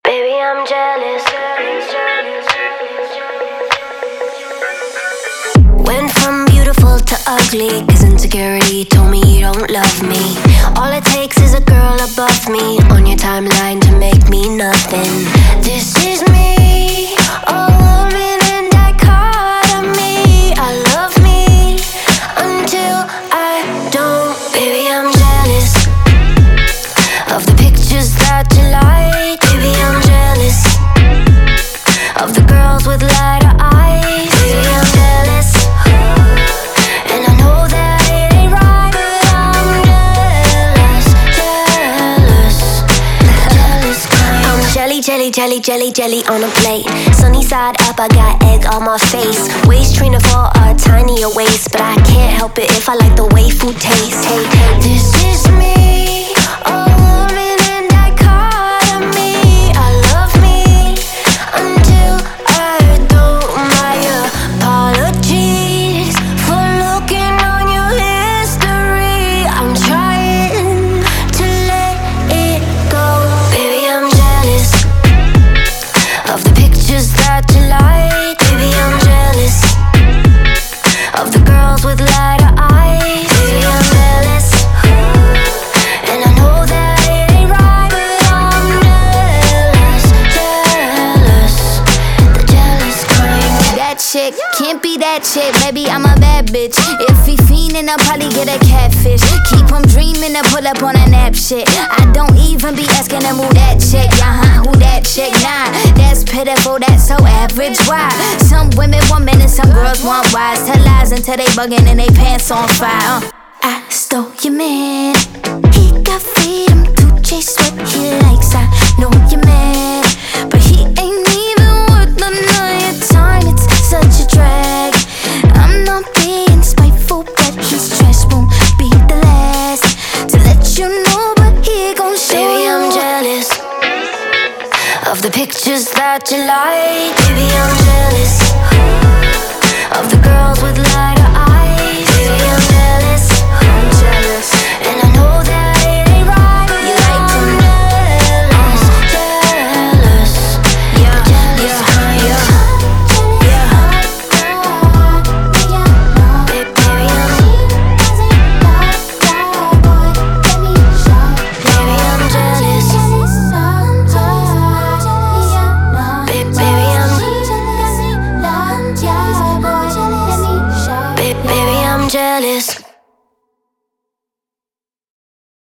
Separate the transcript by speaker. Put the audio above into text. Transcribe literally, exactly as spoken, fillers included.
Speaker 1: Baby, I'm jealous. Went from beautiful to ugly, cause insecurity told me you don't love me. All it takes is a girl above me on your timeline to make me nothing. This is me, a woman in dichotomy. I love me until I don't. Baby, I'm jealous of the pictures that you like. Baby, I'm jealous of the girls with lighter eyes. Baby, I'm jealous, and I know that it ain't right, but I'm jealous, jealous, jealous kind. I'm jelly, jelly, jelly, jelly, jelly on a plate. Sunny side up, I got egg on my face. Waist trainer for a tinier waist, but I can't help it if I like the way food tastes. Hey, this is me, a woman in dichotomy. I love me until I don't. My apologies for looking on your history. I'm trying to let it go. Baby, I'm jealous of the pictures that you like. Baby, I'm jealous of the girls with lighter eyes. Baby, I'm jealous, and I know that it ain't right, but I'm jealous, jealous, the jealous kind.
Speaker 2: That chick can't be that chick, baby, I'm a bad bitch. If he fiendin', I'll probably get a catfish. Keep him dreamin' to pull up on a nap shit. I don't even be asking him who that chick, uh-huh, who that chick, nah. That's pitiful, that's so average, why? Some women want men and some girls want wise. Tell lies until they buggin' and they pants on fire, uh. I stole your man, he got freedom to chase what he likes. I know you're mad, but he ain't even worth none of your time. It's such a drag. I'm not being spiteful, but his trash won't be the last to let you know, but he gon' show
Speaker 1: Baby, I'm
Speaker 2: you.
Speaker 1: jealous of the pictures that you like. Baby, I'm